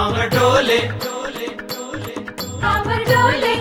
कांवर डोले कांवर डोले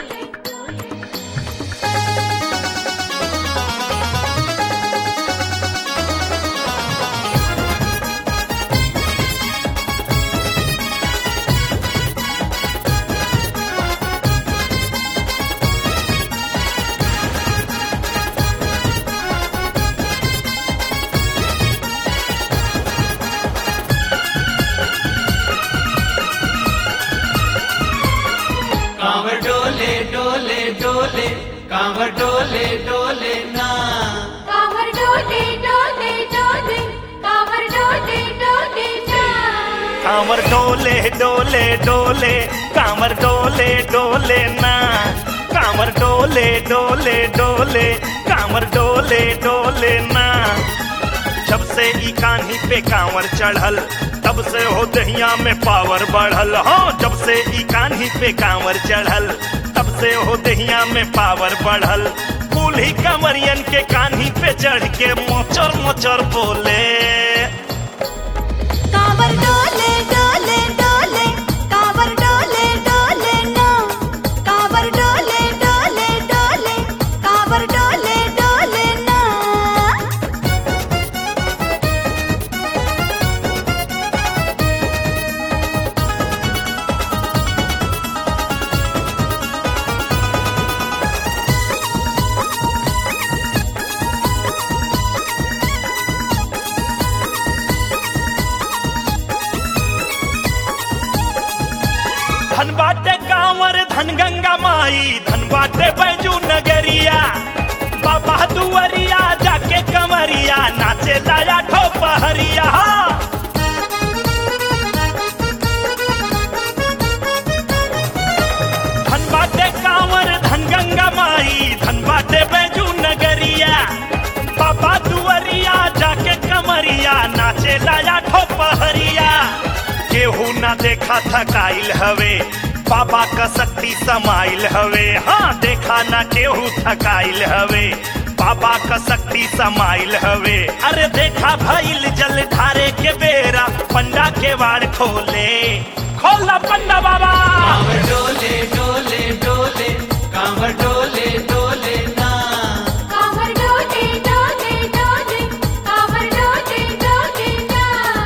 कांवर डोले डोले डोले कांवर डोले डोले ना कांवर डोले डोले डोले कांवर डोले डोले ना कांवर डोले डोले डोले कांवर डोले डोले ना कांवर डोले डोले डोले कांवर डोले डोले ना। जब से ई कान्ही पे कांवर चढ़ल तब से हो दहिया में पावर बढ़ल। हो जब से ई कान्ही पे कांवर चढ़ल तब से हो दहिया में पावर बढ़ल। बूढ़ी कंवरियन के कान्ही पे चढ़ के मोचर मोचर बोले कांवर डोले डोले डोले कांवर डोले डोले ना कांवर डोले डोले डोले कांवर डोले डोले ना धन बाटे कांवर धन गंगा माई धन बाटे बैजू नगरिया बाबा दुआरिया जाके कमरिया नाचे लाया ठो पहरिया। धन बाटे कांवर धन गंगा माई धन बाटे बैजू नगरिया बाबा दुआरिया जाके कमरिया नाचे लाया ठो पहरिया। केहू ना देखा थकाइल हवे बाबा का शक्ति समाइल हवे। हाँ देखा ना केहू थकाइल हवे बाबा का शक्ति समाइल हवे। अरे देखा भइल जल ढारे के बेरा पंडा के वाड़ खोले खोला पंडा बाबा। कांवर डोले डोले डोले कांवर डोले डोले ना कांवर डोले डोले डोले कांवर डोले डोले ना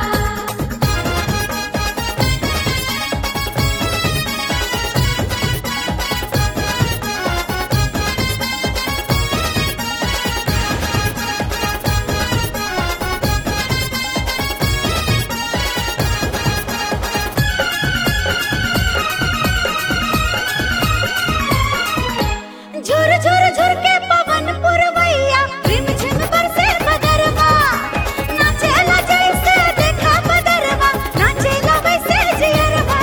झुर झुर झुर के पवन पुरवैया रिम झिम बरसे बदरवा नाचेला जैसे देखा बदरवा नाचेला वैसे जियरवा।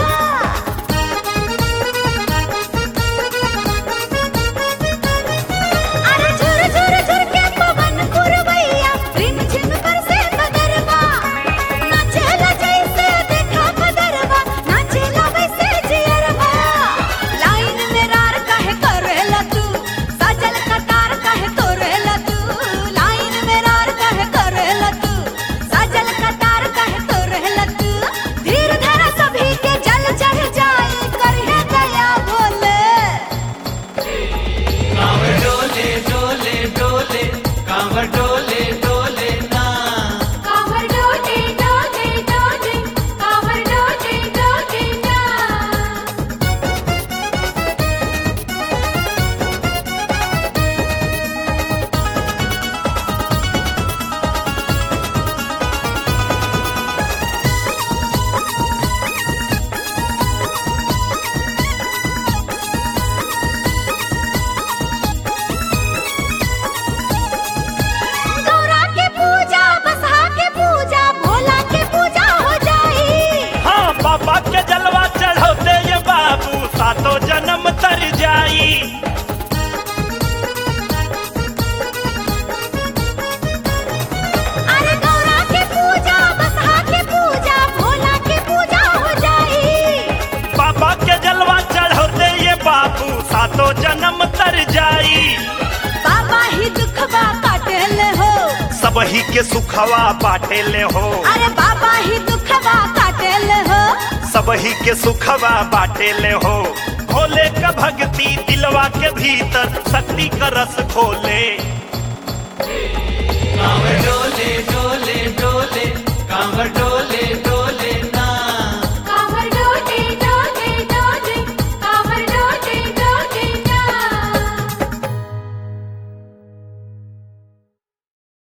अरे झुर झुर झुर के पवन पुरवैया रिम झिम बरसे बदरवा नाचेला जैसे देखा बदरवा नाचेला वैसे जियरवा। लाइन में रार काहे करेला तू सजल कतार काहे तोरेला तू लाइन में रार काहे करेला तू सजल कतार काहे तोरेला तू। धीर धरा सभी के जल चढ़ जाए करहे दया बोले कांवर डोले डोले डोले कांवर डोले डोले ना कांवर डोले डोले डोले कांवर डोले डोले ना गौरा के पूजा बसहा के पूजा भोला के पूजा हो जाई। हाँ बाबा के जलवा चढ़ौते ये बाबू सातों जन्म तर जाई। अरे गौरा के पूजा बसहा के पूजा भोला के पूजा हो जाई। बाबा के जलवा चढ़ौते ये बाबू सातों जन्म तर जाई। बाबा ही दुखवा काटेले हो सबही के सुखवा बाटे ले हो। अरे बाबा ही दुखवा काटेले हो सबही के सुखवा बाटे ले हो भोले का भक्ति दिलवा के भीतर शक्ति का रस खोले कांवर डोले डोले डोले